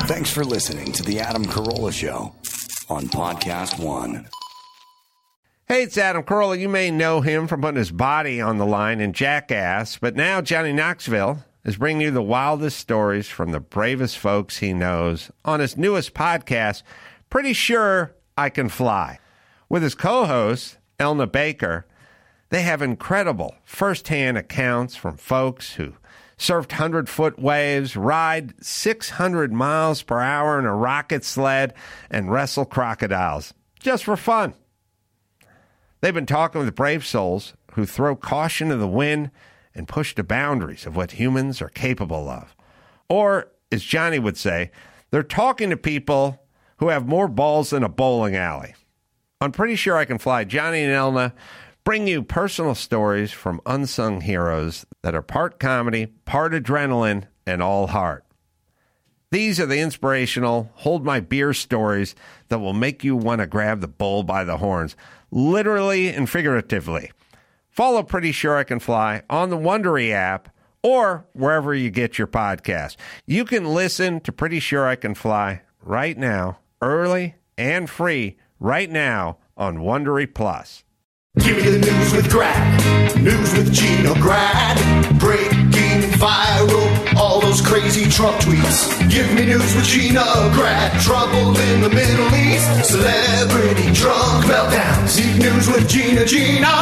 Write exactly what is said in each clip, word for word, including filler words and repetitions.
Thanks for listening to the Adam Carolla Show on Podcast One. Hey, it's Adam Carolla. You may know him from putting his body on the line in Jackass, but now Johnny Knoxville is bringing you the wildest stories from the bravest folks he knows on his newest podcast, Pretty Sure I Can Fly. With his co-host, Elna Baker, they have incredible first-hand accounts from folks who surfed hundred-foot waves, ride six hundred miles per hour in a rocket sled, and wrestle crocodiles, just for fun. They've been talking with brave souls who throw caution to the wind and push the boundaries of what humans are capable of. Or, as Johnny would say, they're talking to people who have more balls than a bowling alley. I'm Pretty Sure I Can Fly. Johnny and Elna bring you personal stories from unsung heroes that are part comedy, part adrenaline, and all heart. These are the inspirational, hold my beer stories that will make you want to grab the bull by the horns, literally and figuratively. Follow Pretty Sure I Can Fly on the Wondery app or wherever you get your podcast. You can listen to Pretty Sure I Can Fly right now, early and free, right now on Wondery Plus. Give me the news with Grad, news with Gina Grad, breaking viral, all those crazy Trump tweets. Give me news with Gina Grad, trouble in the Middle East, celebrity drunk meltdowns. Deep news with Gina, Gina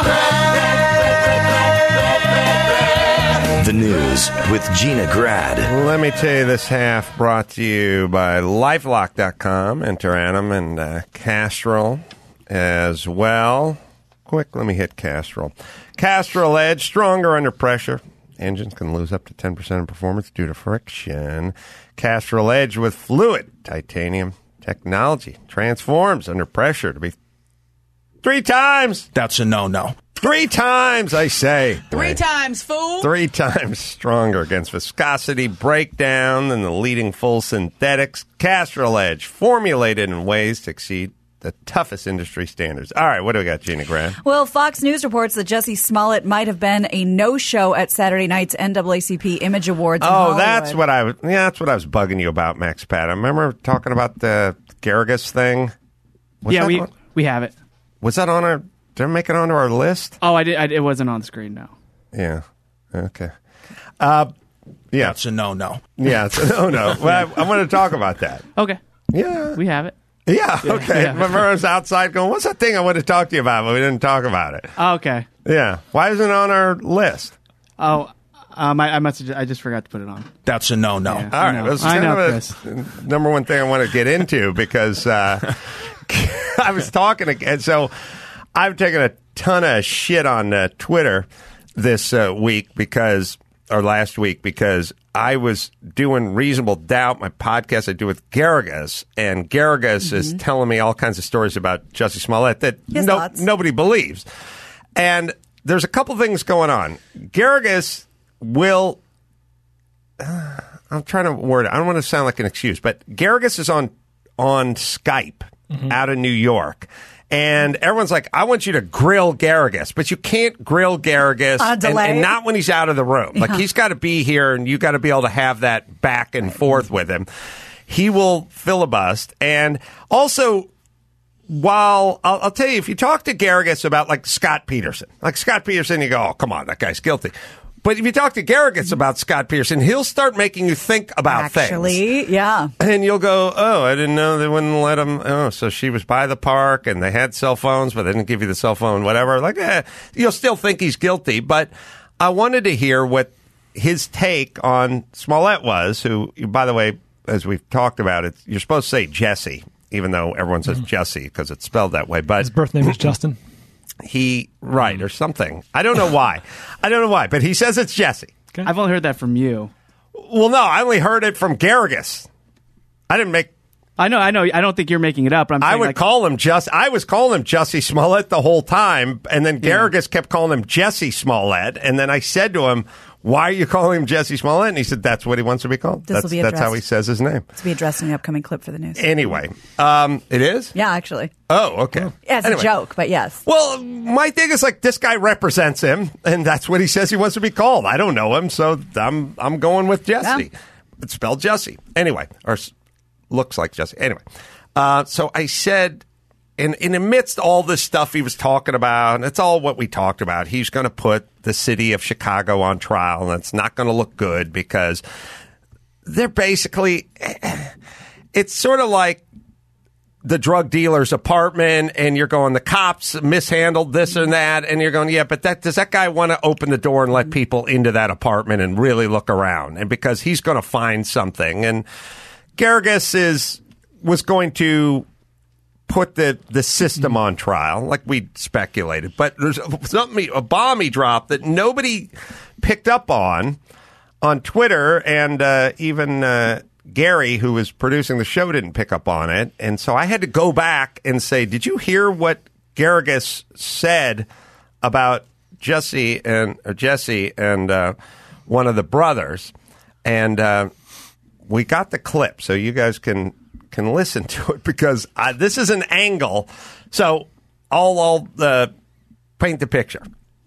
Grad. The news with Gina Grad. Let me tell you this half brought to you by LifeLock dot com. Enter Adam and uh, Castrol as well. Quick, let me hit Castrol. Castrol Edge, stronger under pressure. Engines can lose up to ten percent of performance due to friction. Castrol Edge with fluid titanium technology transforms under pressure to be three times. That's a no-no. Three times, I say. Three right. times, fool. Three times stronger against viscosity breakdown than the leading full synthetics. Castrol Edge, formulated in ways to exceed the toughest industry standards. All right, what do we got, Gina Grant? Well, Fox News reports that Jussie Smollett might have been a no-show at Saturday night's N double A C P Image Awards. In oh, Hollywood. that's what I was. Yeah, that's what I was bugging you about, Max Pat. I remember talking about the Garrigus thing. Was yeah, we on, we have it. Was that on our? Did I make it onto our list? Oh, I did. I, it wasn't on the screen. No. Yeah. Okay. Uh, yeah, That's a no-no. yeah. It's a no, no. Well, I, I want to talk about that. Okay. Yeah. We have it. Yeah, okay. yeah. Remember I was outside going, what's that thing I want to talk to you about, but we didn't talk about it. Oh, okay. Yeah. Why isn't it on our list? Oh, um, I, I must. Have, I just forgot to put it on. That's a no-no. Yeah. All I right. know. That's I kind know, of Chris. a number one thing I want to get into because uh, I was talking again. So I've taken a ton of shit on uh, Twitter this uh, week because, or last week, because I was doing Reasonable Doubt, my podcast I do with Garrigus, and Garrigus mm-hmm. is telling me all kinds of stories about Jussie Smollett that no, nobody believes. And there's a couple things going on. Garrigus will, uh, I'm trying to word it, I don't want to sound like an excuse, but Garrigus is on, on Skype mm-hmm. out of New York. And everyone's like, I want you to grill Garrigus, but you can't grill Garrigus On a delay. and, and not when he's out of the room. Like, Yeah. he's got to be here, and you got to be able to have that back and forth with him. He will filibust. And also, while I'll, I'll tell you, if you talk to Garrigus about, like, Scott Peterson, like Scott Peterson, you go, oh, come on, that guy's guilty. But if you talk to Garrigus about Scott Peterson, he'll start making you think about Actually, things. yeah. And you'll go, oh, I didn't know they wouldn't let him. Oh, so she was by the park and they had cell phones, but they didn't give you the cell phone, whatever. Like, eh, you'll still think he's guilty. But I wanted to hear what his take on Smollett was, who, by the way, as we've talked about, it, you're supposed to say Jesse, even though everyone says mm-hmm. Jesse because it's spelled that way. But his birth name is Justin. He, right, or something. I don't know why. I don't know why, but he says it's Jesse. Okay. I've only heard that from you. Well, no, I only heard it from Garrigus. I didn't make... I know, I know. I don't think you're making it up. But I'm I would like, call him just... I was calling him Jussie Smollett the whole time, and then Garrigus yeah. kept calling him Jesse Smollett, and then I said to him, why are you calling him Jesse Smollett? And he said, that's what he wants to be called. This that's, will be that's how he says his name. This will be addressed in the upcoming clip for the news. Anyway, um, it is? Yeah, actually. Oh, okay. As anyway. a joke, but yes. Well, my thing is like this guy represents him, and that's what he says he wants to be called. I don't know him, so I'm I'm going with Jesse. Yeah. It's spelled Jesse. Anyway, or looks like Jesse. Anyway, uh, so I said, in, in amidst all this stuff he was talking about, and it's all what we talked about, he's going to put the city of Chicago on trial, and it's not going to look good because they're basically, it's sort of like the drug dealer's apartment, and you're going, the cops mishandled this and that, and you're going, yeah, but that does that guy want to open the door and let people into that apartment and really look around? And because he's going to find something, and Geragos is was going to put the the system on trial, like we speculated, but there's something a bomb he dropped that nobody picked up on on Twitter, and uh, even. Uh, Gary, who was producing the show, didn't pick up on it. And so I had to go back and say, did you hear what Geragos said about Jesse and or Jesse and uh, one of the brothers? And uh, we got the clip, so you guys can can listen to it, because uh, this is an angle. So I'll, I'll uh, paint the picture.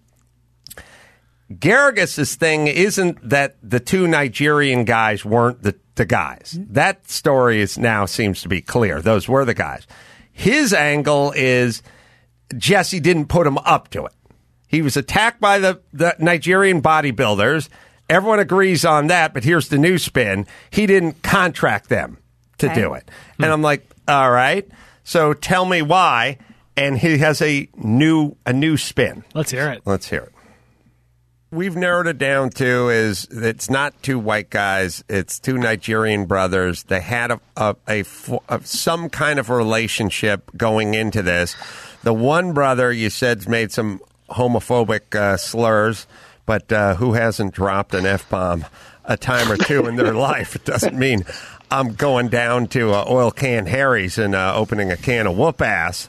Geragos' thing isn't that the two Nigerian guys weren't the, the guys. That story is now seems to be clear. Those were the guys. His angle is Jesse didn't put him up to it. He was attacked by the, the Nigerian bodybuilders. Everyone agrees on that, but here's the new spin. He didn't contract them to okay. do it. Hmm. And I'm like, all right, so tell me why. And he has a new a new spin. Let's hear it. Let's hear it. We've narrowed it down to is it's not two white guys. It's two Nigerian brothers. They had a, a, a, a some kind of relationship going into this. The one brother you said made some homophobic uh, slurs, but uh, who hasn't dropped an F-bomb a time or two in their life? It doesn't mean I'm going down to uh, Oil Can Harry's and uh, opening a can of whoop ass.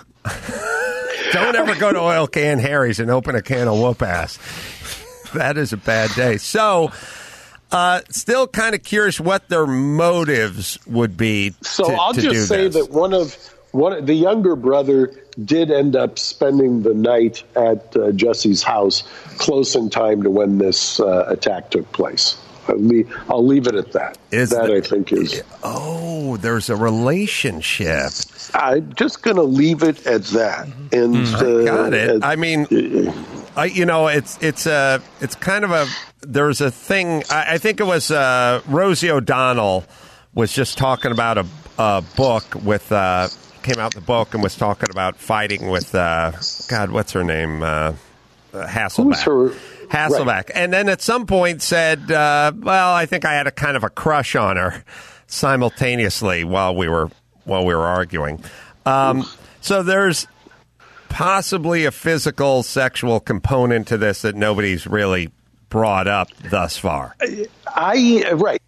Don't ever go to Oil Can Harry's and open a can of whoop ass. That is a bad day. So, uh, still kind of curious what their motives would be. So to, I'll to just do say this. that one of one the younger brother did end up spending the night at uh, Jesse's house, close in time to when this uh, attack took place. I'll leave, I'll leave it at that. Is that the, I think is. Oh, there's a relationship. I'm just going to leave it at that. And I got it. Uh, I mean, I, you know, it's it's a it's kind of a there's a thing. I, I think it was uh, Rosie O'Donnell was just talking about a, a book with uh, came out the book and was talking about fighting with uh, God, what's her name, uh, Hasselbeck. Who's her? Hasselbeck. Right. And then at some point said, uh, well, I think I had a kind of a crush on her simultaneously while we were while we were arguing. Um, so there's possibly a physical sexual component to this that nobody's really brought up thus far. I right.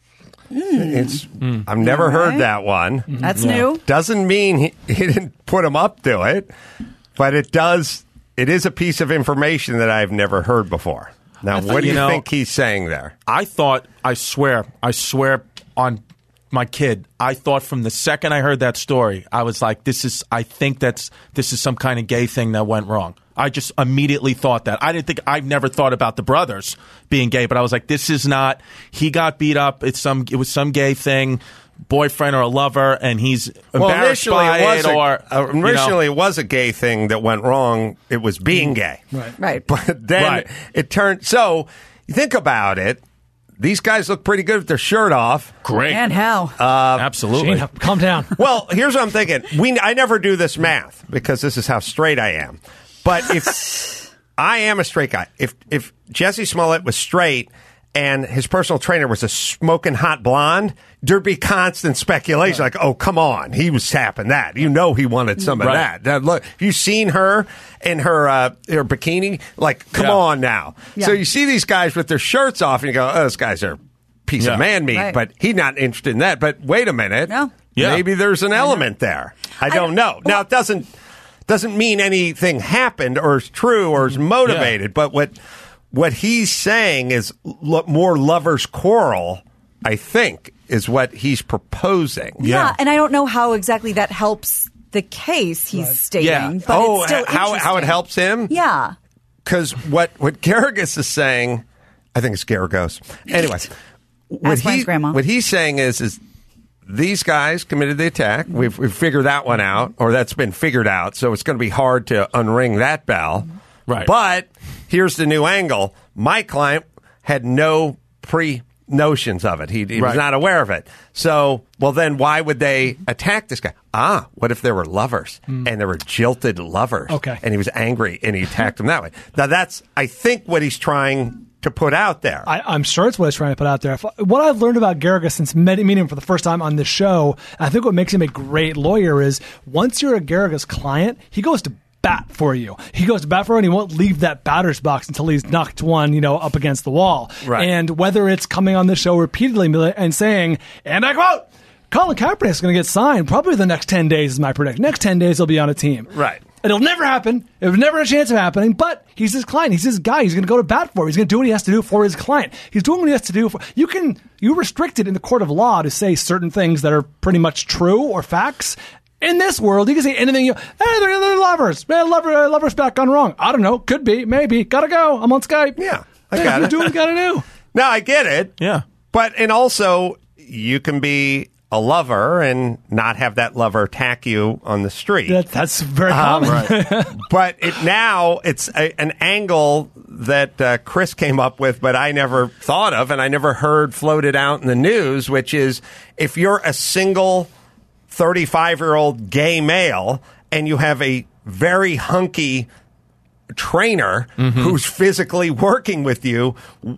It's mm. I've never right. heard that one. That's yeah. new. Doesn't mean he, he didn't put him up to it, but it does. It is a piece of information that I've never heard before. Now, th- what do you, you know, think he's saying there? I thought, I swear, I swear on my kid, I thought from the second I heard that story, I was like, this is, I think that's, this is some kind of gay thing that went wrong. I just immediately thought that. I didn't think, I've never thought about the brothers being gay, but I was like, this is not, he got beat up, it's some, it was some gay thing. Boyfriend or a lover, and he's embarrassed well, by it, was it, a, or uh, initially you know. it was a gay thing that went wrong. It was being gay, right? Right. But then right. it turned. So you think about it. These guys look pretty good with their shirt off. Great, and how? Uh, Absolutely. Shane, calm down. Well, here's what I'm thinking. We I never do this math because this is how straight I am. But if I am a straight guy, if if Jesse Smollett was straight and his personal trainer was a smoking hot blonde, there'd be constant speculation right. like, oh, come on, he was tapping that. You know he wanted some right. of that. Now, look, you seen her in her uh, her bikini? Like, come yeah. on now. Yeah. So you see these guys with their shirts off, and you go, oh, those guys are a piece yeah. of man meat, right. but he's not interested in that. But wait a minute. No. Yeah. Maybe there's an element there. I don't know. Now, it doesn't doesn't mean anything happened or is true or is motivated, yeah. but what... What he's saying is lo- more lovers' quarrel, I think, is what he's proposing. Yeah, Yeah. and I don't know how exactly that helps the case he's Right. stating. Yeah. But oh, it's still how how it interesting. helps him? Yeah. Because what, what Geragos is saying, I think it's Geragos. Anyway, what, Ask Brian's he, grandma. what he's saying is, is these guys committed the attack. We've, we've figured that one out, or that's been figured out, so it's going to be hard to unring that bell. Right. But here's the new angle. My client had no pre-notions of it. He, he was Right. not aware of it. So, well, then why would they attack this guy? Ah, what if there were lovers, and there were jilted lovers? Okay. And he was angry, and he attacked them that way. Now, that's, I think, what he's trying to put out there. I, I'm sure it's what he's trying to put out there. If- What I've learned about Garrigus since met- meeting him for the first time on this show, I think what makes him a great lawyer is once you're a Garrigus client, he goes to bat for you. He goes to bat for you and he won't leave that batter's box until he's knocked one, you know, up against the wall. Right. And whether it's coming on the show repeatedly and saying, and I quote, Colin Kaepernick is going to get signed probably the next ten days is my prediction. Next ten days he'll be on a team. Right. It'll never happen. There's never a chance of happening, but he's his client. He's his guy. He's going to go to bat for him. He's going to do what he has to do for his client. He's doing what he has to do for you. Can you restricted in the court of law to say certain things that are pretty much true or facts? In this world, you can say anything. You, hey, they're, they're lovers. Man, lover, lovers back gone wrong. I don't know. Could be. Maybe. Gotta go. I'm on Skype. Yeah, I Hey, got you it. do what you gotta do. No, I get it. Yeah. But, and also, you can be a lover and not have that lover attack you on the street. That, that's very Um, common. But it now it's a, an angle that uh, Chris came up with, but I never thought of, and I never heard floated out in the news, which is if you're a single thirty-five-year-old gay male and you have a very hunky trainer who's physically working with you,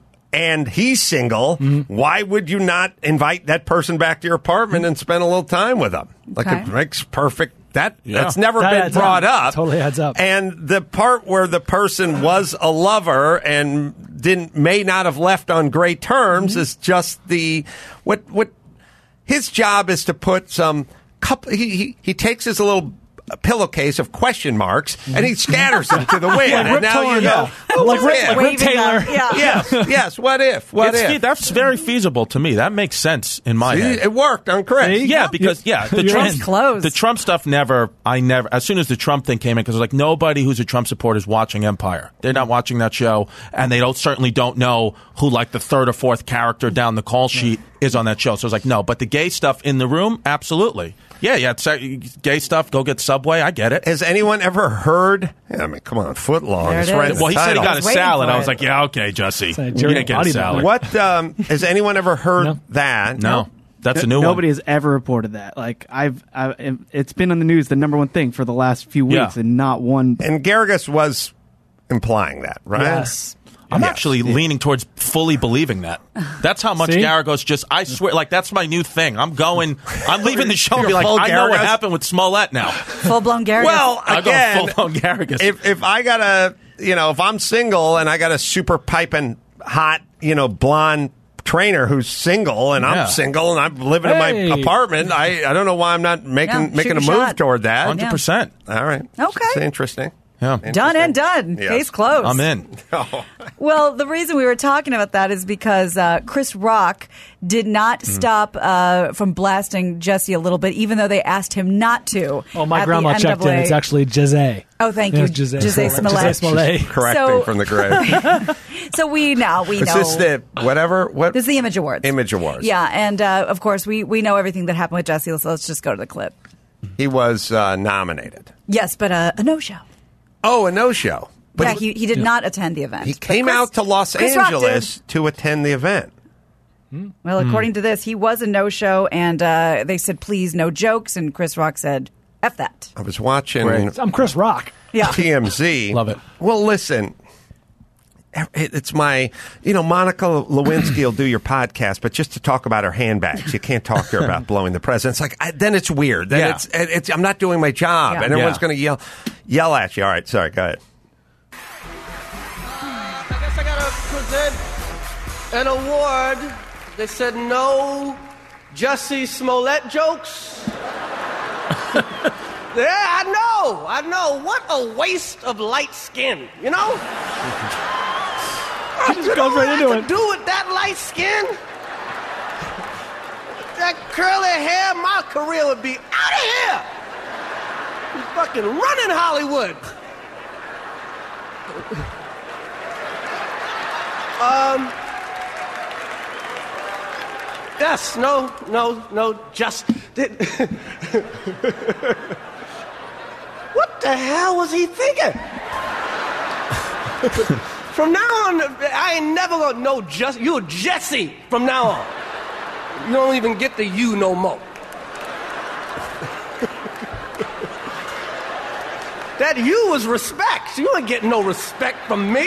and he's single, why would you not invite that person back to your apartment and spend a little time with them? Like Okay. it makes perfect. That Yeah. that's never That been adds brought up. up. Totally adds up. And the part where the person was a lover and didn't may not have left on great terms is just the what what his job is to put some couple. He he, he takes his little pillowcase of question marks and he scatters them to the wind. Like and Rip now Torn, you know. yeah. Like Rip- Yeah. like Rip Waving Taylor. up, yeah. Yes, yes. What if? What It's if? fe- that's very feasible to me. That makes sense in my See, head. it worked on Chris. See? Yeah, because yeah, the You're Trump in. Close. the Trump stuff never. I never. As soon as the Trump thing came in, because like nobody who's a Trump supporter is watching Empire. They're not watching that show, and they don't certainly don't know who like the third or fourth character down the call sheet is on that show. So it's like no, but the gay stuff in the room, absolutely. Yeah, yeah, it's, uh, gay stuff. Go get Subway. I get it. Has anyone ever heard? I mean, come on, foot long. There It's it right in is. the Well, he said he title. got I a was waiting salad. for I was it. like, yeah, okay, Jesse. It's a You Jerry didn't get a bodybuilder. salad. What um, has anyone ever heard No. that? No, that's a new Nobody one. has ever reported that. Like I've, I, it's been on the news, the number one thing for the last few weeks, Yeah. and not one. And Garrigus was implying that, right? Yes. I'm Yes. actually leaning towards fully believing that. That's how much See? Garagos just, I swear, like, that's my new thing. I'm going, I'm leaving the show and be like, Full I know what Garagos? happened with Smollett now. Full blown Garrigus. Well, I go again, full-blown Garrigus. if if I got a, you know, if I'm single and I got a super piping hot, you know, blonde trainer who's single and I'm Yeah. single and I'm living in Hey. my apartment, I I don't know why I'm not making Yeah, making a shoot move your shot. toward that. one hundred percent. All right. Okay. It's interesting. Yeah. done and done. Yes. Case closed. I'm in. Well, the reason we were talking about that is because uh, Chris Rock did not Hmm. stop uh, from blasting Jesse a little bit, even though they asked him not to. Oh, my at the grandma checked in. N double A. It's actually Jizé. Oh, thank Yeah, you, it's Jizé. Jizé Smollett. Jizé Smollett. Correcting So- from the grave. So we now we Is know this the whatever? What? this is the Image Awards. Image Awards. Yeah, and uh, of course we we know everything that happened with Jesse. So let's just go to the clip. He was uh, nominated. Yes, but uh, a no show. Oh, a no-show. But Yeah, he he did not attend the event. he But came Chris- out to Los Chris Rock did. Angeles to attend the event. Well, according to this, he was a no-show, and uh, they said, please, no jokes, and Chris Rock said, F that. I was watching Great. I'm Chris Rock. Yeah. T M Z. Love it. Well, listen, it- it's my, you know, Monica Lewinsky will do your podcast, but just to talk about her handbags, you can't talk to her about blowing the president. It's like, I, then it's weird. Then Yeah. it's, it's, I'm not doing my job, Yeah. and everyone's Yeah. going to yell, yell at you. All right, sorry, go ahead. I guess I gotta present an award. They said no Jussie Smollett jokes. Yeah, I know, I know. What a waste of light skin, you know? He just you goes know right what into I it. could do with that light skin? That curly hair, my career would be out of here. You fucking running Hollywood. Um, Yes, no, no, no, just... Did, what the hell was he thinking? From now on, I ain't never gonna know just... You're Jesse from now on. You don't even get the you no more. That you was respect. You ain't getting no respect from me.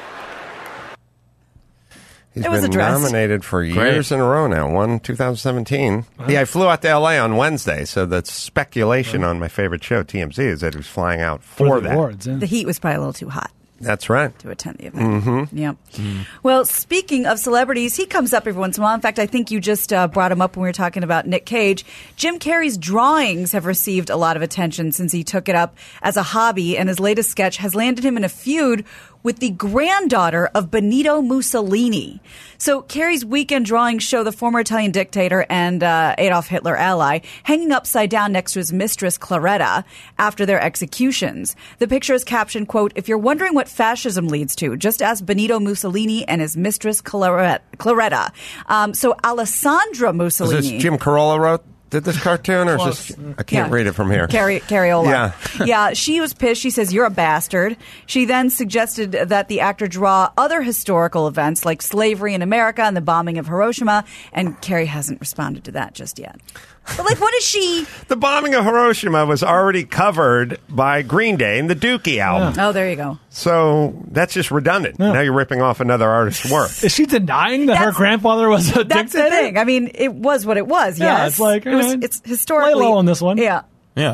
He's It was been addressed. nominated for years Great. in a row now. One, two thousand seventeen. Yeah, I flew out to L A on Wednesday, so the speculation on my favorite show, T M Z, is that he was flying out for, For the that. awards, yeah. The heat was probably a little too hot That's right. to attend the event. Mm-hmm. Yep. Well, speaking of celebrities, he comes up every once in a while. In fact, I think you just uh, brought him up when we were talking about Nick Cage. Jim Carrey's drawings have received a lot of attention since he took it up as a hobby, and his latest sketch has landed him in a feud with the granddaughter of Benito Mussolini. So Carrey's weekend drawings show the former Italian dictator and uh, Adolf Hitler ally hanging upside down next to his mistress Claretta after their executions. The picture is captioned, quote, "If you're wondering what fascism leads to, just ask Benito Mussolini and his mistress Claretta." Claretta. Um, so Alessandra Is Mussolini. this Jim Carolla wrote did this cartoon, or is this? I can't Yeah. read it from here. Carrie, Carriola. Yeah. yeah, she was pissed. She says, "You're a bastard." She then suggested that the actor draw other historical events like slavery in America and the bombing of Hiroshima, and Carrie hasn't responded to that just yet. But, like, what is she? The bombing of Hiroshima was already covered by Green Day in the Dookie album. Oh, there you go. So that's just redundant. Yeah. Now you're ripping off another artist's work. Is she denying that her That's- grandfather was a That's dictator? the thing. I mean, it was what it was, Yeah, yes. it's like, it was, eh, it's historically. lay low on this one. Yeah. Yeah.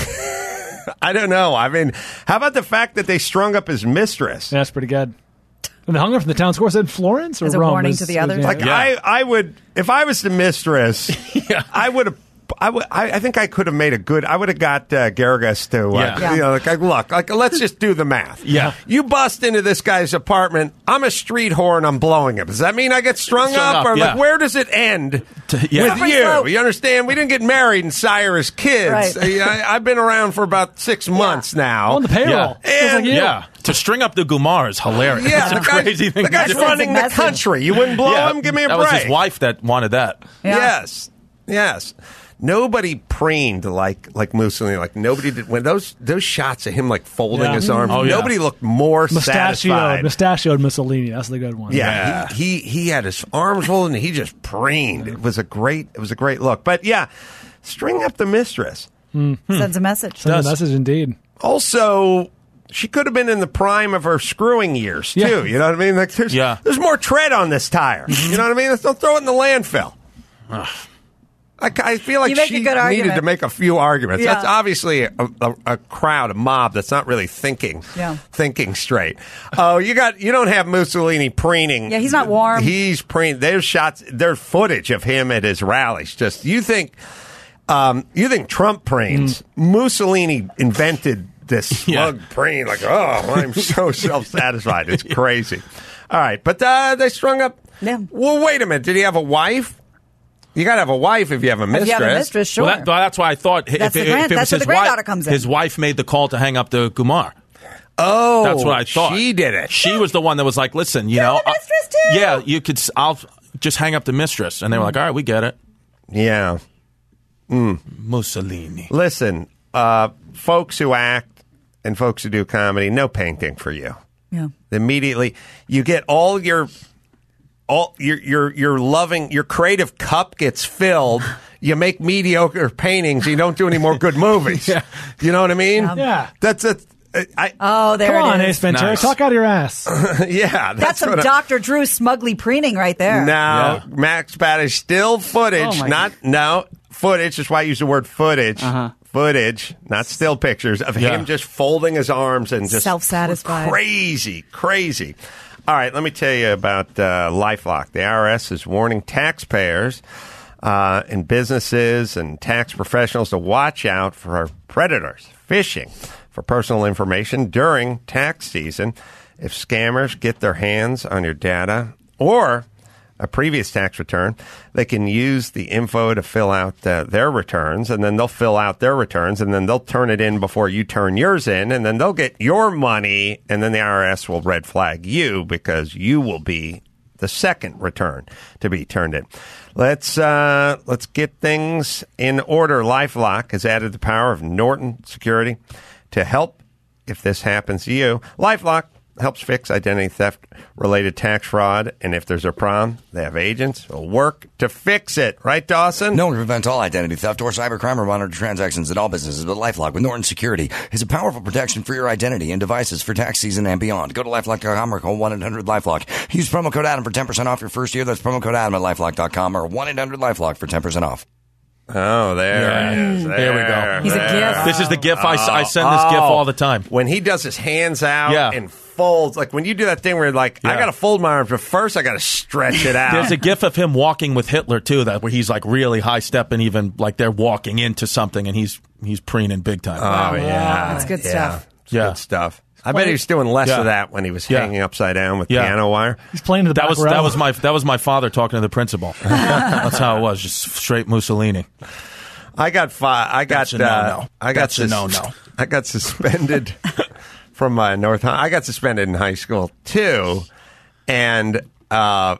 I don't know. I mean, how about the fact that they strung up his mistress? Yeah, that's pretty good. And they hung her from the town square. Said Florence or As a Rome? warning Was- to the was- others? yeah. Like Yeah. I, I would if I was the mistress, I would have. I, would, I, I think I could have made a good. I would have got uh, Garrigus to, uh, Yeah. Yeah. you know, like, like, look, like, let's just do the math. Yeah. You bust into this guy's apartment. I'm a street whore and I'm blowing him. Does that mean I get strung, Strung up, up, or yeah. like where does it end To- yeah. with Slippery you? slope. You understand? We didn't get married and sire as kids. Right. I, I've been around for about six months now. On the payroll. Yeah. Just like you. Yeah. To string up the Gumar is hilarious. Yeah, It's the a guy- crazy thing. the guy's to do. running the message. country. You wouldn't blow Yeah, him? Give me a that break. was his wife that wanted that. Yeah. Yes, yes. Nobody preened like like Mussolini. Like nobody did when those those shots of him like folding Yeah. his arms. Oh, yeah. Nobody looked more Mustachioed, satisfied. mustachioed Mussolini. That's the good one. Yeah, He, he he had his arms folded and he just preened. It was a great it was a great look. But yeah, string up the mistress. Sends a message. Send a Does. message indeed. Also, she could have been in the prime of her screwing years too. Yeah. You know what I mean? Like there's Yeah. there's more tread on this tire. You know what I mean? Don't throw it in the landfill. I, I feel like You make a she good needed argument. to make a few arguments. Yeah. That's obviously a, a, a crowd, a mob that's not really thinking, Yeah. thinking straight. Oh, you got you don't have Mussolini preening. Yeah, he's not warm. He's preening. There's shots. There's footage of him at his rallies. Just you think, um, you think Trump preens? Mussolini invented this Yeah. slug preen. Like, oh, I'm so self satisfied. It's crazy. All right, but uh, they strung up. Yeah. Well, wait a minute. Did he have a wife? You got to have a wife if you have a If mistress. you have a mistress, sure. Well, that, that's why I thought if, That's if, the grand- if it that's was where the his granddaughter wife, comes in. his wife made the call to hang up the Gumar. Oh, That's what I thought. She did it. She was the one that was like, "Listen, you know, the mistress too." yeah, you could. s- I'll just hang up the mistress." And they were like, "All right, we get it." Yeah. Mussolini. Listen, uh, folks who act and folks who do comedy, no painting for you. Yeah. Immediately, you get all your, all your your your loving your creative cup gets filled. You make mediocre paintings. You don't do any more good movies. Yeah. You know what I mean? Yeah. That's a. I, Oh, there Come on, it Ace is. Ventura. Nice. Talk out of your ass. yeah, that's, That's some what I- Doctor Drew smugly preening right there. Now, Yeah. Max Pat is still footage, Oh, my not no footage. That's why I use the word footage. Uh-huh. Footage, not still pictures of Yeah. him just folding his arms and just Self-satisfied. crazy, crazy. All right, let me tell you about uh, LifeLock. The I R S is warning taxpayers uh, and businesses and tax professionals to watch out for predators phishing for personal information during tax season. If scammers get their hands on your data or a previous tax return, they can use the info to fill out uh, their returns, and then they'll fill out their returns, and then they'll turn it in before you turn yours in, and then they'll get your money, and then the I R S will red flag you because you will be the second return to be turned in. Let's uh, let's get things in order. LifeLock has added the power of Norton Security to help if this happens to you. LifeLock helps fix identity theft-related tax fraud, and if there's a problem, they have agents who will work to fix it. Right, Dawson? Known to prevent all identity theft or cybercrime or monitor transactions at all businesses, but LifeLock with Norton Security is a powerful protection for your identity and devices for tax season and beyond. Go to LifeLock dot com or call one eight hundred LifeLock. Use promo code Adam for ten percent off your first year. That's promo code Adam at LifeLock dot com or one eight hundred LifeLock for ten percent off. Oh, there Yeah. it is. There we go. He's a GIF. This is the GIF. I, I send this GIF all the time. When he does his hands out Yeah. and folds, like when you do that thing where you're like, I Yeah. got to fold my arms, but first I got to stretch it out. There's a GIF of him walking with Hitler too, that where he's like really high stepping, even like they're walking into something, and he's he's preening big time. Oh, yeah. That's good Yeah. stuff. It's Yeah. good stuff. I bet he was doing less Yeah. of that when he was Yeah. hanging upside down with Yeah. piano wire. He's playing to the That back was row. that was my that was my father talking to the principal. That's how it was, just straight Mussolini. I got fi- I got That's a uh, no-no. I got That's a sus- no-no. I got suspended from my North. I got suspended in high school too, and uh,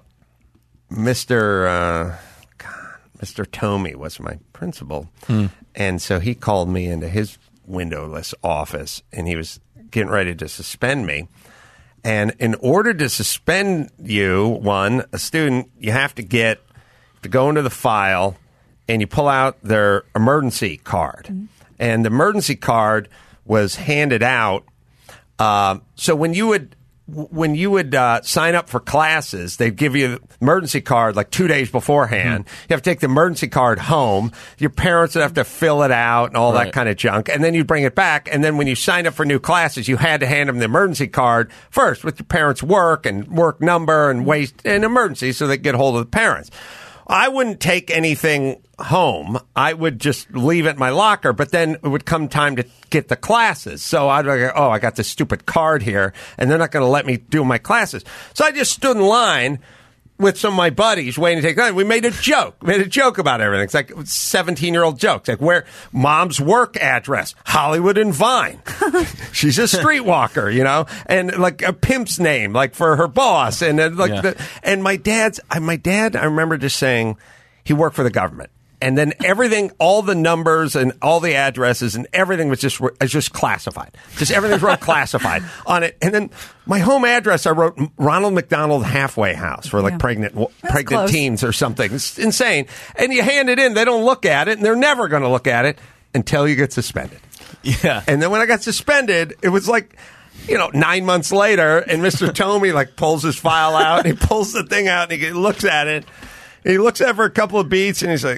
Mister Uh, God, Mister Tomey was my principal, Hmm. and so he called me into his windowless office, and he was getting ready to suspend me. And in order to suspend you, one a student, you have to get to go into the file. And you pull out their emergency card. Mm-hmm. And the emergency card was handed out. Uh, so when you would when you would uh, sign up for classes, they'd give you the emergency card like two days beforehand. Mm-hmm. You have to take the emergency card home. Your parents would have to fill it out and all Right. that kind of junk. And then you'd bring it back. And then when you signed up for new classes, you had to hand them the emergency card first with your parents' work and work number and waste and emergency so they could get hold of the parents. I wouldn't take anything home. I would just leave it in my locker, but then it would come time to get the classes. So I'd go, oh, I got this stupid card here, and they're not going to let me do my classes. So I just stood in line with some of my buddies waiting to take time. We made a joke. We made a joke about everything. It's like seventeen-year-old jokes. Like, where mom's work address, Hollywood and Vine. She's a streetwalker, you know? And like a pimp's name, like for her boss. And uh, like Yeah. the, and my dad's, I- my dad, I remember just saying he worked for the government. And then everything, all the numbers and all the addresses and everything was just was just classified. Just everything was wrote classified on it. And then my home address, I wrote Ronald McDonald Halfway House for like Yeah. pregnant That's pregnant close. teens or something. It's insane. And you hand it in, they don't look at it, and they're never going to look at it until you get suspended. Yeah. And then when I got suspended, it was like, you know, nine months later, and Mister Tomey like pulls his file out, and he pulls the thing out, and he looks at it. He looks at it for a couple of beats, and he's like,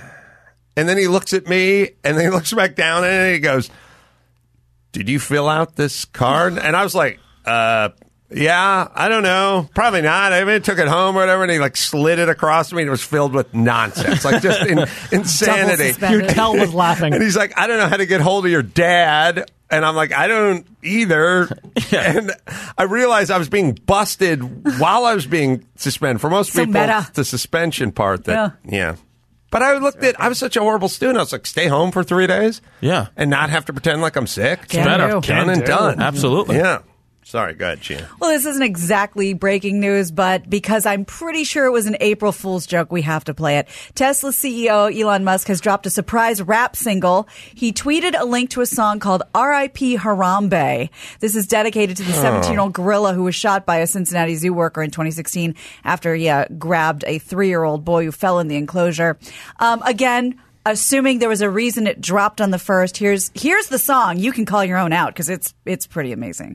and then he looks at me, and then he looks back down, and he goes, "Did you fill out this card?" And I was like, uh, yeah, I don't know. Probably not. I mean, I took it home or whatever, and he like slid it across to me, and it was filled with nonsense, like just in, insanity. suspended. You could tell was laughing. And he's like, I don't know how to get hold of your dad. And I'm like, I don't either. And I realized I was being busted while I was being suspended. For most So people, meta. it's the suspension part that, yeah. But I looked at, I was such a horrible student. I was like, stay home for three days? Yeah. And not have to pretend like I'm sick? Can better. do. Done Can and do. done. Absolutely. Yeah. Sorry, go ahead, Gina. Well, this isn't exactly breaking news, but because I'm pretty sure it was an April Fool's joke, we have to play it. Tesla C E O Elon Musk has dropped a surprise rap single. He tweeted a link to a song called R I P Harambe. This is dedicated to the seventeen-year-old gorilla who was shot by a Cincinnati zoo worker in twenty sixteen after he uh, grabbed a three-year-old boy who fell in the enclosure. Um, again, assuming there was a reason it dropped on the first, here's here's the song. You can call your own out because it's it's pretty amazing.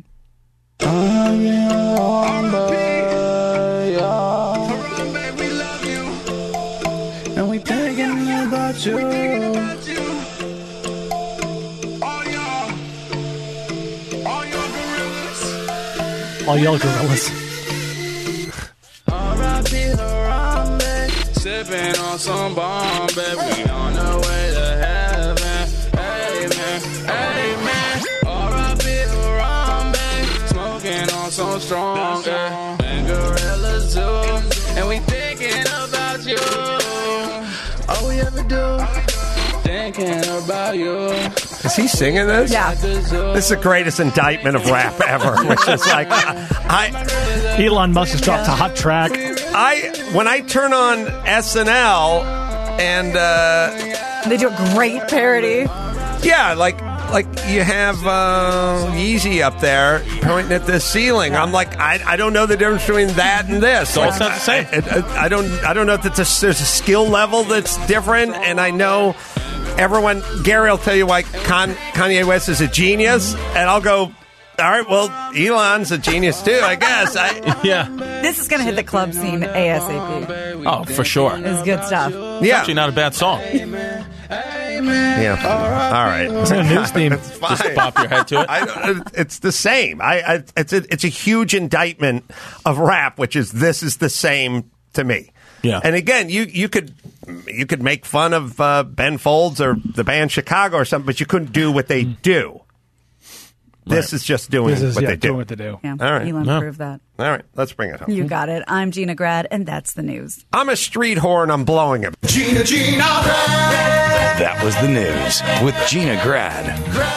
And we thinking about you. All y'all gorillas. R I P Harambe, sipping on some Bombay. We on the way to heaven. Amen, amen. R I P Harambe, smoking on some strong. eh. And gorillas too. And we thinking about you. All we ever do, thinking about you. Is he singing this? Yeah. This is the greatest indictment of rap ever, which is like, I, Elon Musk just dropped a hot track. I when I turn on S N L and uh, they do a great parody. Yeah, like like you have uh, Yeezy up there pointing at the ceiling. I'm like, I, I don't know the difference between that and this. So like, it's not the same. I, I, I don't I don't know if it's a, there's a skill level that's different, and I know everyone. Gary will tell you why Con, Kanye West is a genius, and I'll go, all right, well, Elon's a genius too, I guess. I, yeah. This is going to hit the club scene ASAP. Oh, for sure. It's good stuff. It's Yeah. actually not a bad song. Yeah. All right. It's a news theme. It's fine. Just pop your head to it. I, it's the same. I, I it's a, it's a huge indictment of rap, which is this is the same to me. Yeah. And again, you you could you could make fun of uh, Ben Folds or the band Chicago or something, but you couldn't do what they do. This is just doing This is what yeah, they do. doing what they do. Yeah, All right. Elon No. proved that. All right, let's bring it home. You got it. I'm Gina Grad, and that's the news. I'm a street whore and I'm blowing him. Gina, Gina Grad. That was the news with Gina Grad.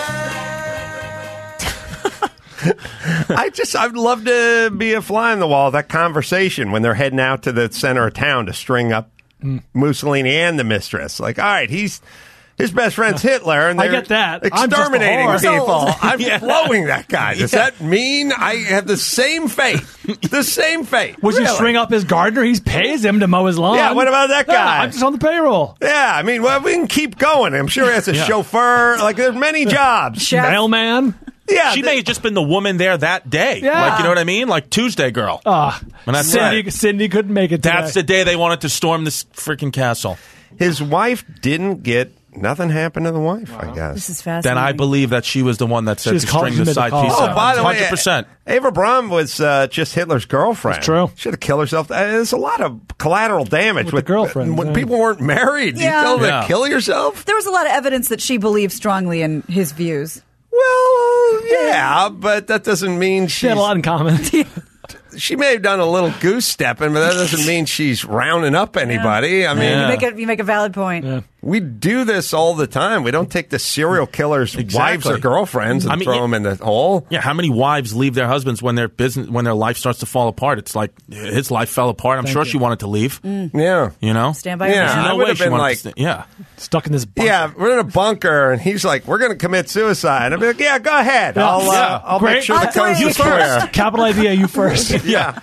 I just, I'd love to be a fly on the wall of that conversation when they're heading out to the center of town to string up Mussolini and the mistress. Like, all right, he's his best friend's Hitler, and I they're get that. I'm just a exterminating whore. people. I'm Yeah. blowing that guy. Does Yeah. that mean I have the same fate? The same fate. Would you Really? string up his gardener? He pays him to mow his lawn. Yeah, what about that Yeah, guy? I'm just on the payroll. Yeah, I mean, well, we can keep going. I'm sure he has a Yeah. chauffeur. Like, there's many jobs. Chef. Mailman. Yeah, She th- may have just been the woman there that day. Yeah. Like, you know what I mean? Like Tuesday girl. Ah, And that's Cindy, right. Cindy couldn't make it today. That's the day they wanted to storm this freaking castle. his wife didn't get. Nothing happened to the wife, I guess. This is fascinating. Then I believe that she was the one that said She's to called- string she the made the side call. piece Oh, out. by the way, one hundred percent. Ava Braun was uh, just Hitler's girlfriend. That's true. Should have killed herself. Uh, There's a lot of collateral damage With the girlfriend, when yeah. people weren't married. Yeah. You tell them Yeah. to kill yourself. There was a lot of evidence that she believed strongly in his views. Well, yeah, but that doesn't mean She she's, had a lot in common. she may have done a little goose stepping, but that doesn't mean she's rounding up anybody. I mean, Yeah. You make a you make a valid point. we do this all the time. We don't take the serial killers' wives Exactly. or girlfriends and I mean, throw yeah. them in the hole. Yeah, how many wives leave their husbands when their business when their life starts to fall apart? It's like his life fell apart. I'm sure she wanted to leave. Yeah. You know, Stand by Yeah, your There's I no would way have she been wanted like- to stay. Yeah, Stuck in this bunker. Yeah, we're in a bunker, and he's like, "We're going to commit suicide." I'd be like, "Yeah, go ahead. Yeah. I'll, uh, Yeah. I'll Great. make sure the I'll do coast it. is clear." Capital idea, you first. Yeah,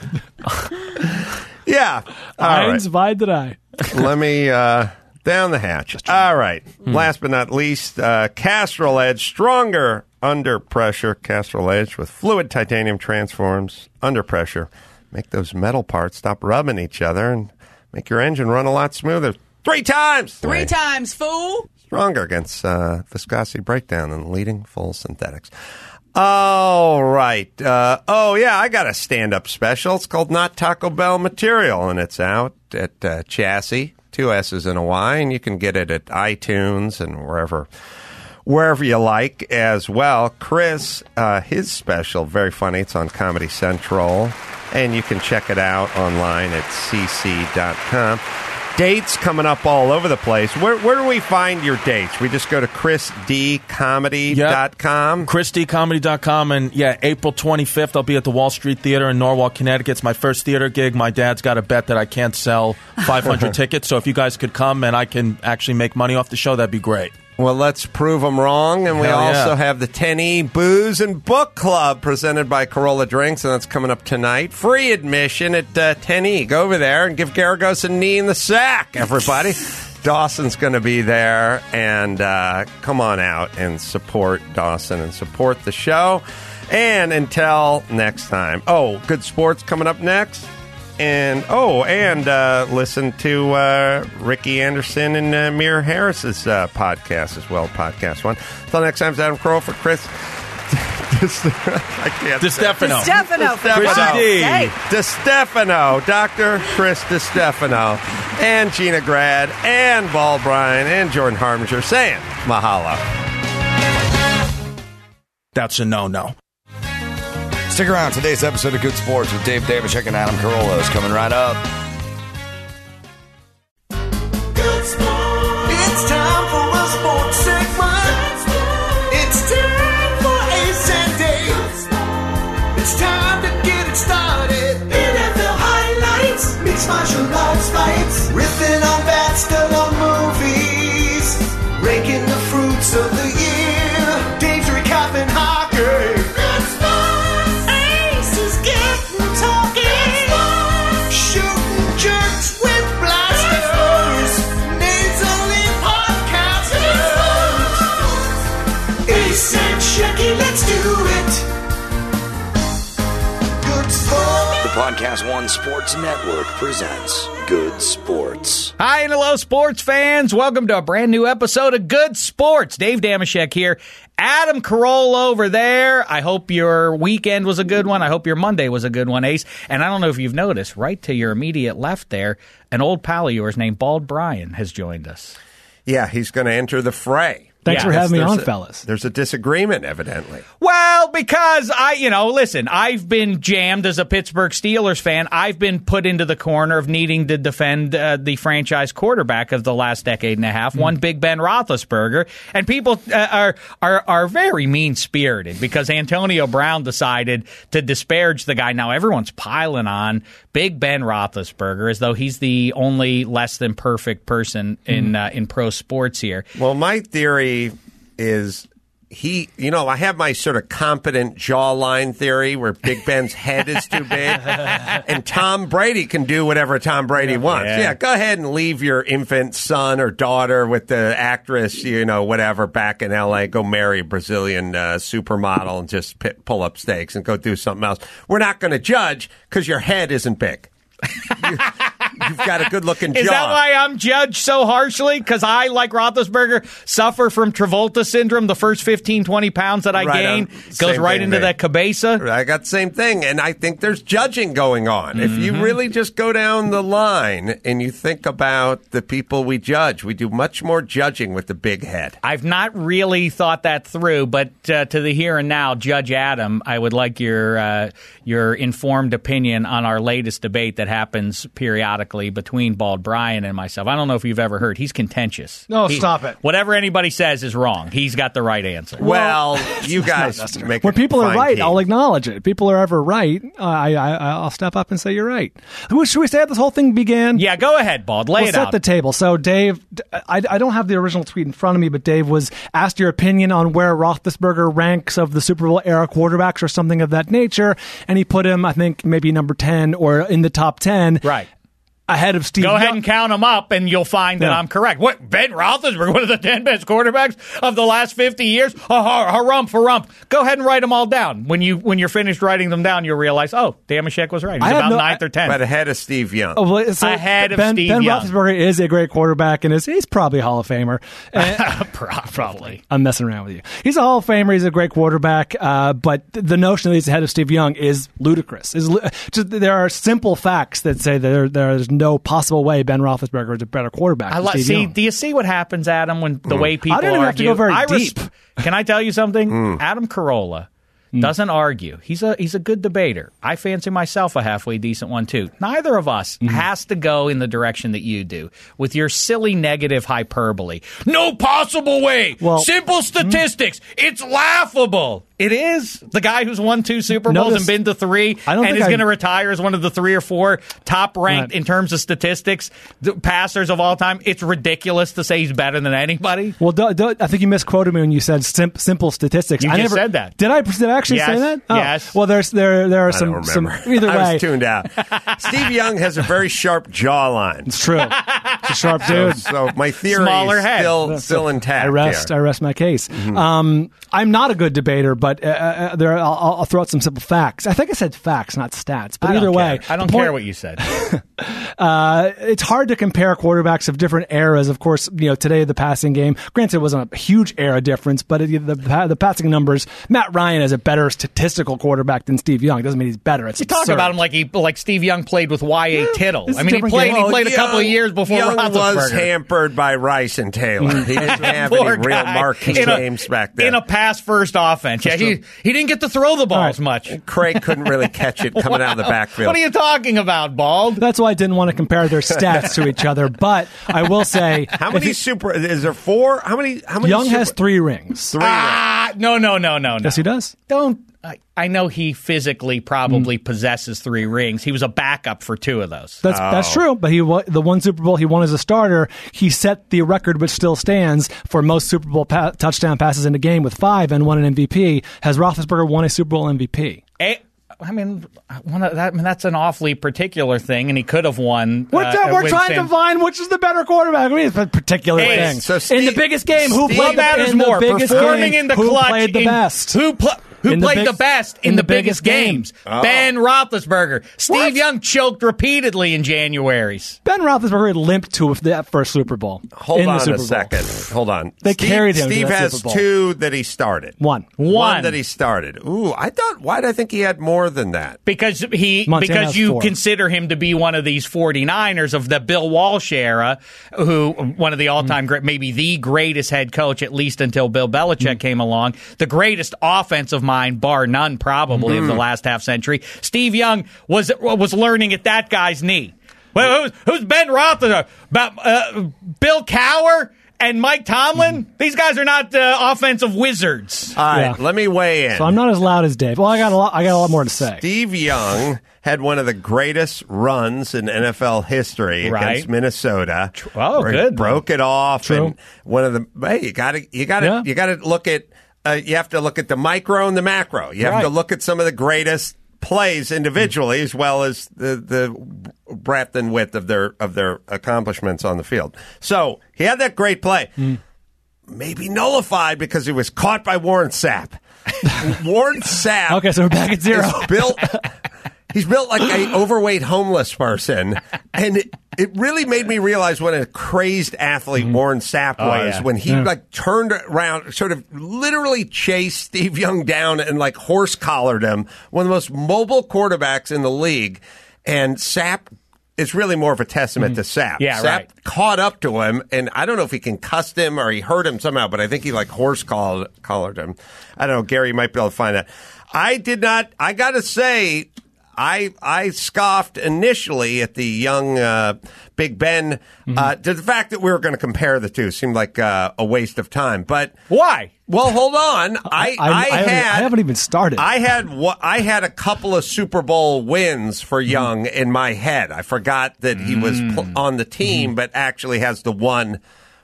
yeah. All Eins, right, zwei, drei. let me uh, down the hatch. All right. Last but not least, uh, Castrol Edge, stronger under pressure. Castrol Edge with fluid titanium transforms under pressure. Make those metal parts stop rubbing each other and make your engine run a lot smoother. Three times. Three times, fool. Stronger against uh, viscosity breakdown than leading full synthetics. All right. Uh, oh, yeah, I got a stand-up special. It's called Not Taco Bell Material, and it's out at uh, Chassis, two S's and a Y, and you can get it at iTunes and wherever wherever you like as well. Chris, uh, his special, very funny. It's on Comedy Central, and you can check it out online at c c dot com. Dates coming up all over the place. Where, where do we find your dates? We just go to chris d comedy dot com. chris d comedy dot com. And yeah, April twenty-fifth, I'll be at the Wall Street Theater in Norwalk, Connecticut. It's my first theater gig. My dad's got a bet that I can't sell five hundred tickets. So if you guys could come and I can actually make money off the show, that'd be great. Well, let's prove them wrong. And we Hell yeah. also have the ten E Booze and Book Club presented by Corolla Drinks, and that's coming up tonight. Free admission at uh, ten E. Go over there and give Garagos a knee in the sack, everybody. Dawson's going to be there, and uh, come on out and support Dawson and support the show. And until next time. Oh, good sports coming up next. And, oh, and uh, listen to uh, Ricky Anderson and uh, Mir Harris's uh, podcast as well, Podcast One. Until next time, it's Adam Kroll for Chris. I can't say it. DeStefano. DeStefano, for Chris God's D. sake. DeStefano, Doctor Chris DeStefano, and Gina Grad, and Ball Bryan, and Jordan Harbinger saying mahalo. That's a no-no. Stick around. Today's episode of Good Sports with Dave Damashek and Adam Carolla is coming right up. Good sport. It's time for a sports segment. It's time for Ace and Dave. It's time to get it started. N F L highlights, meets my Podcast One Sports Network presents Good Sports. Hi and hello, sports fans. Welcome to a brand new episode of Good Sports. Dave Damashek here. Adam Carolla over there. I hope your weekend was a good one. I hope your Monday was a good one, Ace. And I don't know if you've noticed, right to your immediate left there, an old pal of yours named Bald Brian has joined us. Yeah, he's going to enter the fray. Thanks Yeah. for having me There's on, a- fellas. There's a disagreement, evidently. Well, because I, you know, listen, I've been jammed as a Pittsburgh Steelers fan. I've been put into the corner of needing to defend uh, the franchise quarterback of the last decade and a half, mm. one Big Ben Roethlisberger. And people uh, are, are, are very mean-spirited because Antonio Brown decided to disparage the guy. Now, everyone's piling on Big Ben Roethlisberger as though he's the only less than perfect person in, mm. uh, in pro sports here. Well, my theory is he, you know, I have my sort of competent jawline theory where Big Ben's head is too big, and Tom Brady can do whatever Tom Brady wants. Yeah. Yeah, go ahead and leave your infant son or daughter with the actress, you know, whatever, back in L A. Go marry a Brazilian uh, supermodel and just p- pull up stakes and go do something else. We're not going to judge because your head isn't big. you, you've got a good-looking jaw. Is that why I'm judged so harshly? Because I, like Roethlisberger, suffer from Travolta syndrome. The first fifteen, twenty pounds that I Right gain on. goes Same right thing, into mate. that cabeza. I got the same thing, and I think there's judging going on. If you really just go down the line and you think about the people we judge, we do much more judging with the big head. I've not really thought that through, but uh, to the here and now, Judge Adam, I would like your uh, your informed opinion on our latest debate that happens periodically between Bald Brian and myself. I don't know if you've ever heard. He's contentious. No, He- stop it. Whatever anybody says is wrong. He's got the right answer. Well, you guys make When a people are fine right, team. I'll acknowledge it. If people are ever right, I, I, I'll step up and say you're right. Should we say how this whole thing began? Yeah, go ahead, Bald. Lay We'll it set out. the table. So, Dave, I, I don't have the original tweet in front of me, but Dave was asked your opinion on where Roethlisberger ranks of the Super Bowl era quarterbacks or something of that nature, and he put him, I think, maybe number ten or in the top ten. Right. Ahead of Steve Go ahead Young. and count them up, and you'll find that Yeah. I'm correct. What, Ben Roethlisberger, one of the ten best quarterbacks of the last fifty years? Oh, harump, harump. Go ahead and write them all down. When, you, when you're finished writing them down, you'll realize, oh, Damashek was right. He's I have about no- ninth or tenth. But ahead of Steve Young. Oh, well, so Ahead of ben, Steve Ben Young. Roethlisberger is a great quarterback, and is he's probably a Hall of Famer. And- Probably. I'm messing around with you. He's a Hall of Famer. He's a great quarterback. Uh, but th- the notion that he's ahead of Steve Young is ludicrous. Is lu- just, there are simple facts that say that there, there is no possible way Ben Roethlisberger is a better quarterback I than li- Steve see. Young. Do you see what happens, Adam, when the way people I don't even argue? have to go very I res- deep. Can I tell you something? Adam Carolla doesn't argue. He's a he's a good debater. I fancy myself a halfway decent one too. Neither of us has to go in the direction that you do with your silly negative hyperbole. No possible way. Well- Simple statistics. It's laughable. It is. The guy who's won two Super Bowls Notice- and been to three I don't and think is I- going to retire as one of the three or four top ranked Right. in terms of statistics the passers of all time. It's ridiculous to say he's better than anybody. Well, do, do, I think you misquoted me when you said sim- simple statistics. You I just never, said that. Did I? Did I actually Yes, say that? Oh. yes. Well, there's there there are I some don't some remember. either I way. was tuned out. Steve Young has a very sharp jawline. It's true. It's a sharp So, dude. so my theory Smaller is head. still, still intact. I rest. here. I rest my case. Um, I'm not a good debator, but uh, uh, there I'll, I'll throw out some simple facts. I think I said facts, not stats. But I either don't way, care. I don't the point- care what you said. Uh, it's hard to compare quarterbacks of different eras. Of course, you know today the passing game. Granted, it wasn't a huge era difference, but it, the the passing numbers. Matt Ryan is a better statistical quarterback than Steve Young. Doesn't mean he's better. It's You talk absurd. about him like he like Steve Young played with Y A Tittle. it's I a mean, he different played game. he played a Young- couple of years before Young was Roethlisberger. hampered by Rice and Taylor. He didn't have any Poor real guy. marquee In a- games back then. in a pass first offense. Yeah, he he didn't get to throw the ball All as right. much. Craig couldn't really catch it coming out of the backfield. What are you talking about, Bald? That's why I didn't want to compare their stats to each other. But I will say, How if many he- super? Is there four? How many? How many? Young super, has three rings. three. Ah, no, no, no, no, no. Yes, he does. Don't. I, I know he physically probably Mm. possesses three rings. He was a backup for two of those. That's that's true. But he wa- the one Super Bowl he won as a starter, he set the record, which still stands for most Super Bowl pa- touchdown passes in a game with five and won an M V P. Has Roethlisberger won a Super Bowl M V P? Eh, I mean, one of that, I mean, that's an awfully particular thing, and he could have won. We're, uh, we're with trying Sam- to find which is the better quarterback. I mean, it's a particular Hey, thing. so in Steve- the biggest game, who Steve- played What matters the, in more, the biggest performing game, in the who clutch? played the in- best? Who pl- who In the played big- the best in, in the, the biggest, biggest game. games. Oh. Ben Roethlisberger. Steve What? Young choked repeatedly in Januaries. Ben Roethlisberger limped to that first Super Bowl. Hold in on the Super a Bowl. second. Hold on. They Steve, carried him to Steve that has Super Bowl. two that he started. One. One. that he started. Ooh, I thought. Why did I think he had more than that? Because he Montana because has you four. consider him to be one of these 49ers of the Bill Walsh era, who one of the all-time great, maybe the greatest head coach, at least until Bill Belichick came along, the greatest offensive mind, bar none, probably of the last half century. Steve Young was was learning at that guy's knee. Well, who's, who's Ben Roethlisberger? About uh, Bill Cowher and Mike Tomlin? These guys are not uh, offensive wizards. All right, Yeah. let me weigh in. So I'm not as loud as Dave. Well, I got a lot. I got a lot more to say. Steve Young had one of the greatest runs in N F L history Right. against Minnesota. Oh, where he good. Broke it off, True. and one of the hey, you got to you got to Yeah. you got to look at uh, you have to look at the micro and the macro. You have Right. to look at some of the greatest plays individually as well as the the breadth and width of their of their accomplishments on the field. So he had that great play. Maybe nullified because he was caught by Warren Sapp. Warren Sapp. Okay, so we're back at zero. is built. He's built like a overweight homeless person, and it, it really made me realize what a crazy athlete Warren Sapp Oh, was yeah. when he Yeah. like turned around, sort of literally chased Steve Young down and like horse collared him. One of the most mobile quarterbacks in the league, and Sapp. It's really more of a testament to Sapp. Yeah, Sapp right. caught up to him, and I don't know if he concussed him or he hurt him somehow, but I think he like horse collared, collared him. I don't know. Gary might be able to find that. I did not. I got to say, I I scoffed initially at the young uh, Big Ben. Uh, to the fact that we were going to compare the two seemed like uh, a waste of time. But Why? well, hold on. I, I, I, I haven't- had I haven't even started. I had what I had a couple of Super Bowl wins for Young in my head. I forgot that he was pl- on the team, but actually has the one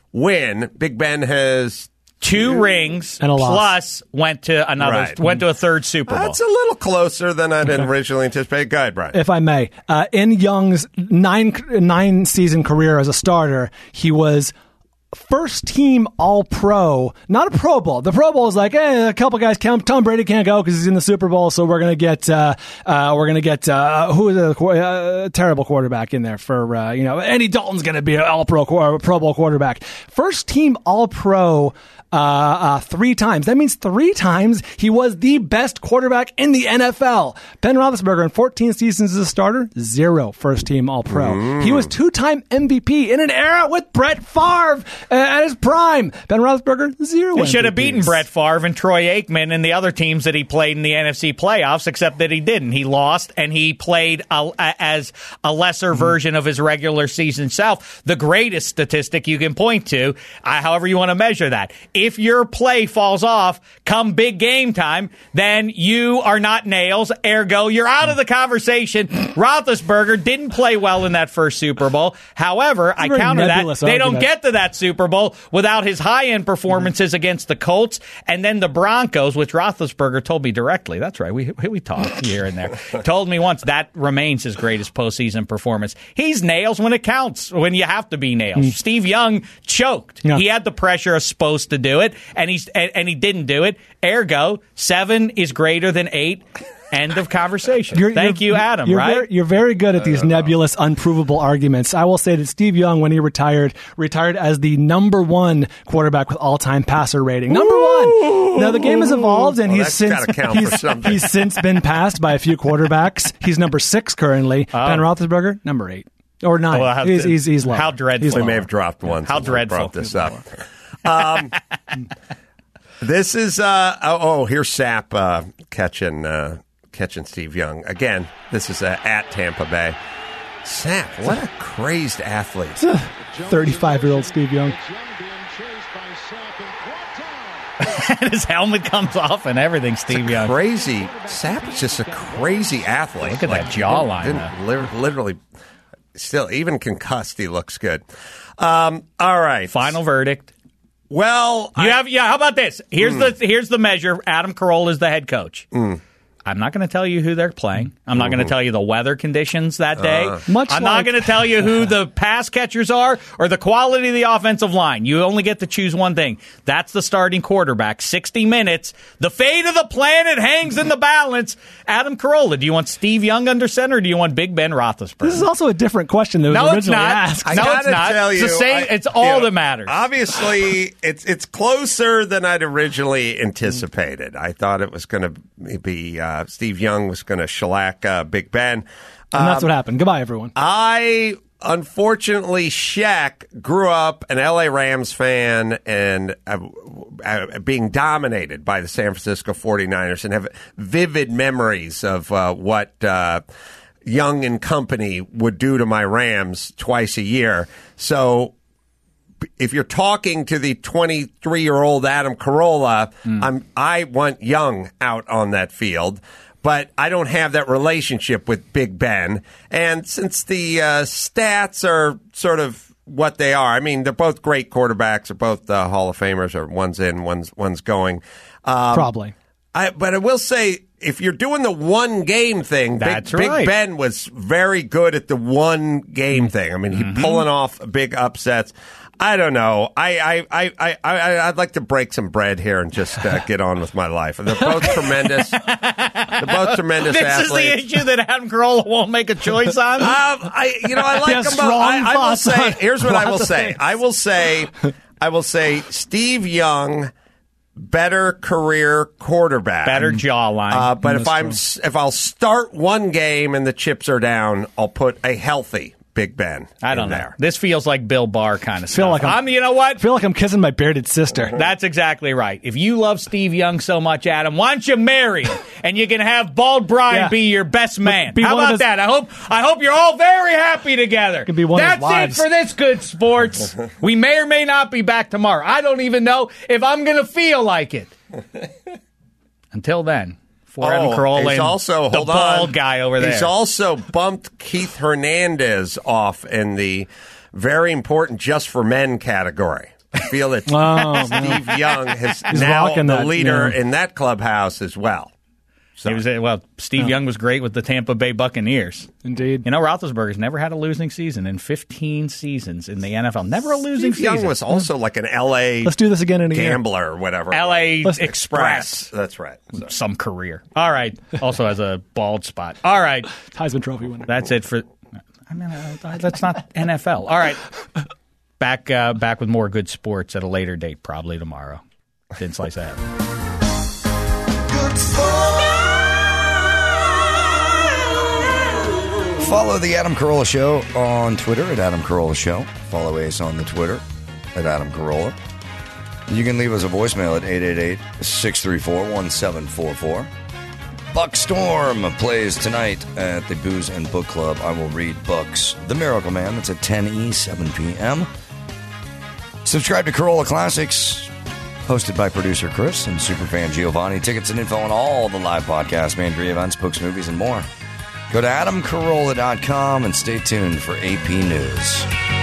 win. Big Ben has Two rings And a loss. plus went to another Right. went to a third Super Bowl. That's a little closer than I'd originally anticipated. Go ahead, Brian. if I may, uh, in Young's nine nine season career as a starter, he was first team All Pro, not a Pro Bowl. The Pro Bowl is like, eh, a couple guys. Tom Tom Brady can't go because he's in the Super Bowl, so we're gonna get uh, uh, we're gonna get uh, who is a qu- uh, terrible quarterback in there for uh, you know Andy Dalton's gonna be an All Pro Pro Bowl quarterback. First team All Pro. Uh, uh, three times. That means three times he was the best quarterback in the N F L. Ben Roethlisberger in fourteen seasons as a starter, zero first team All Pro. Mm. He was two time M V P in an era with Brett Favre uh, at his prime. Ben Roethlisberger, zero. He should have M V Ps. beaten Brett Favre and Troy Aikman and the other teams that he played in the N F C playoffs, except that he didn't. He lost, and he played a, a, as a lesser version of his regular season self. The greatest statistic you can point to, uh, however you want to measure that. If your play falls off come big game time, then you are not nails. Ergo, you're out of the conversation. Roethlisberger didn't play well in that first Super Bowl. However, I very counter that. nebulous They don't argument. get to that Super Bowl without his high-end performances against the Colts and then the Broncos, which Roethlisberger told me directly. That's right. We we talked here and there. Told me once that remains his greatest postseason performance. He's nails when it counts, when you have to be nails. Steve Young choked. Yeah. He had the pressure of supposed to do it, and he's and, and he didn't do it. Ergo, seven is greater than eight. End of conversation. You're- Thank you're- you, Adam, you're right? Very, you're very good at these nebulous, unprovable arguments. I will say that Steve Young, when he retired, retired as the number one quarterback with all-time passer rating. Number one. Now the game has evolved, and Well, he's that's since gotta count for he's, something. he's since been passed by a few quarterbacks. He's number six currently. Ben Roethlisberger, number eight or nine. Well, how- he's, he's, he's low. how dreadful. He's We low. may have dropped one. How since we dreadful. Brought this up. Um, this is uh, oh, oh here's Sapp uh, catching uh, catching Steve Young again. This is uh, at Tampa Bay. Sapp, what a crazed athlete! thirty-five-year-old Steve Young. And his helmet comes off and everything, Steve Young. Crazy. Sapp is just a crazy athlete. Look at that jawline, didn't- li- Literally, still even concussed, he looks good. Um, all right. Final verdict. Well, You I- have yeah. How about this? Here's the here's the measure. Adam Carolla is the head coach. I'm not going to tell you who they're playing. I'm not going to tell you the weather conditions that day. Uh, much I'm like- not going to tell you who the pass catchers are or the quality of the offensive line. You only get to choose one thing. That's the starting quarterback. sixty minutes. The fate of the planet hangs in the balance. Adam Carolla, do you want Steve Young under center or do you want Big Ben Roethlisberger? This is also a different question that was No, it's originally not. asked. I No, gotta it's not. tell It's you, the same- I- it's all you know, that matters. Obviously, it's it's closer than I'd originally anticipated. I thought it was going to be uh, Steve Young was going to shellac uh, Big Ben. And that's Um, what happened. Goodbye, everyone. I unfortunately, Shaq grew up an L A Rams fan and uh, uh, being dominated by the San Francisco forty-niners and have vivid memories of uh, what uh, Young and company would do to my Rams twice a year. So if you're talking to the twenty-three-year-old Adam Carolla, mm. I'm, I want Young out on that field. But I don't have that relationship with Big Ben. And since the uh, stats are sort of what they are, I mean, they're both great quarterbacks. They're both uh, Hall of Famers, or one's in, one's, one's going. Um, Probably. I, but I will say, if you're doing the one game thing, That's Big, right. Big Ben was very good at the one game thing. I mean, he Mm-hmm. pulling off big upsets. I don't know. I, I, I, I, I, I'd like to break some bread here and just uh, get on with my life. And they're both tremendous. They're both tremendous This athletes. is the issue that Adam Carolla won't make a choice on. Um, I, you know, I like Yeah, them both. strong I, I will thoughts say, on here's what I will lots of say. things. I will say, I will say, Steve Young, better career quarterback, Better jawline. Uh, but That's if I'm, true. if I'll start one game and the chips are down, I'll put a healthy Big Ben. I don't in know. there. This feels like Bill Barr kind of Feel stuff. like I'm- I'm, you know what? I feel like I'm kissing my bearded sister. That's exactly right. If you love Steve Young so much, Adam, why don't you marry him and you can have Bald Brian Yeah. be your best man? Be How one of about his- that? I hope I hope you're all very happy together. Could be one of his That's it wives. for this good sports. We may or may not be back tomorrow. I don't even know if I'm going to feel like it. Until then. For Adam Carolla, he's and also the hold bald on. guy over there. He's also bumped Keith Hernandez off in the very important Just for Men category. I feel that Oh, Steve man. Young is He's now rocking the that, leader yeah. in that clubhouse as well. So, He was well. Steve Young was great with the Tampa Bay Buccaneers. Indeed. You know, Roethlisberger's never had a losing season in fifteen seasons in the N F L. Never a losing Steve Young season. was also like an L A Let's do this again in a year. gambler or whatever. L A Let's- Express. That's right. So. Some career. All right. Also has a bald spot. All right. Heisman Trophy winner. That's it for. I mean, uh, that's not N F L. All right. Back, uh, back with more good sports at a later date, probably tomorrow. Thin Slice Ahead. Good sport. Follow the Adam Carolla Show on Twitter at Adam Carolla Show. Follow Ace on the Twitter at Adam Carolla. You can leave us a voicemail at eight eight eight, six three four, one seven four four. Buck Storm plays tonight at the Booze and Book Club. I will read Buck's The Miracle Man. That's at ten e, seven p.m. Subscribe to Carolla Classics, hosted by producer Chris and superfan Giovanni. Tickets and info on all the live podcasts, Mandry events, books, movies, and more. Go to adam carolla dot com and stay tuned for A P News.